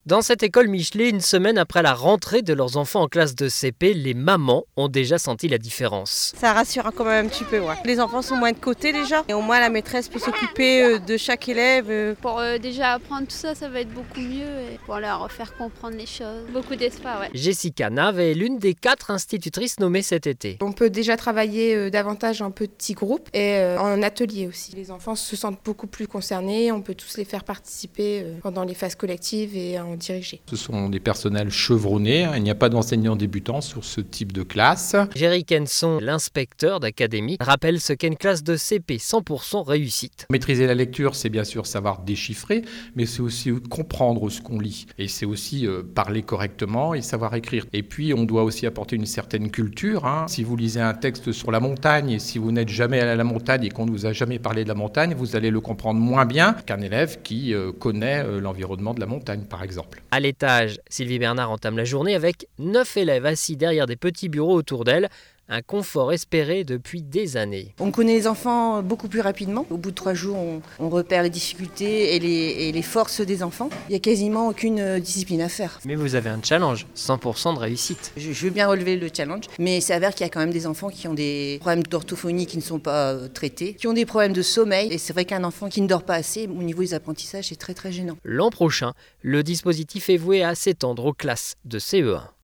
Dans cette école Michelet, une semaine après la rentrée de leurs enfants en classe de CP, les mamans ont déjà senti la différence. Ça rassure quand même un petit peu. Ouais. Les enfants sont moins de côté déjà et au moins la maîtresse peut s'occuper de chaque élève. Pour déjà apprendre tout ça, ça va être beaucoup mieux et pour leur faire comprendre les choses. Beaucoup d'espoir, ouais. Jessica Nave est l'une des 4 institutrices nommées cet été. On peut déjà travailler davantage en petits groupes et en atelier aussi. Les enfants se sentent beaucoup plus concernés, on peut tous les faire participer pendant les phases collectives et en diriger. Ce sont des personnels chevronnés, il n'y a pas d'enseignants débutants sur ce type de classe. Jerry Kenson, l'inspecteur d'académie, rappelle ce qu'est une classe de CP 100% réussite. Maîtriser la lecture, c'est bien sûr savoir déchiffrer, mais c'est aussi comprendre ce qu'on lit. Et c'est aussi parler correctement et savoir écrire. Et puis, on doit aussi apporter une certaine culture. Si vous lisez un texte sur la montagne et si vous n'êtes jamais allé à la montagne et qu'on ne vous a jamais parlé de la montagne, vous allez le comprendre moins bien qu'un élève qui connaît l'environnement de la montagne, par exemple. À l'étage, Sylvie Bernard entame la journée avec 9 élèves assis derrière des petits bureaux autour d'elle. Un confort espéré depuis des années. On connaît les enfants beaucoup plus rapidement. Au bout de 3 jours, on repère les difficultés et les forces des enfants. Il n'y a quasiment aucune discipline à faire. Mais vous avez un challenge, 100% de réussite. Je veux bien relever le challenge, mais il s'avère qu'il y a quand même des enfants qui ont des problèmes d'orthophonie qui ne sont pas traités, qui ont des problèmes de sommeil. Et c'est vrai qu'un enfant qui ne dort pas assez, au niveau des apprentissages, c'est très très gênant. L'an prochain, le dispositif est voué à s'étendre aux classes de CE1.